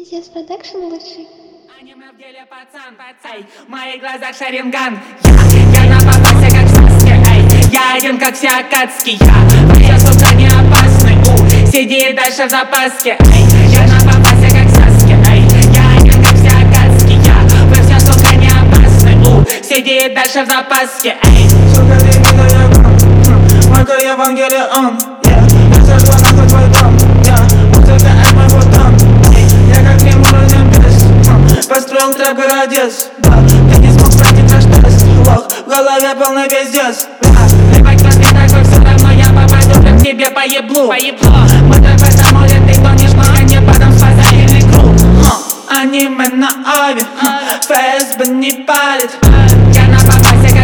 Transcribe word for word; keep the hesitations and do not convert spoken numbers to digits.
Здесь продакшн лучший. Аниме в деле пацан, пацан. Эй, в моих глазах Шаринган. Я, я на попасе как Саски. Эй, я один как все Акацки. Я, я сука не опасный. У, сиди дальше в запаске. Эй, я на попасе как Саски. Эй, я один как все Акацки. Я, вы все сука не опасны. У, сиди дальше в запаске. Эй, сука, ты меня я гон. Мой-ка Евангелион. Я сожгу нахуй твой дом. Я, музыка это мой бутон. Я как ему роден без. Построил трэп городец. Да, ты не смог пройти краш-тест. Лох, в голове полный пиздец. Ебать, смотри, такой все равно я попаду прям тебе по еблу. По еблу. Мы так в этом море, ты тонешь, пока не подам спасательный круг. Аниме на аве, ФСБ не палит. Я на попасе как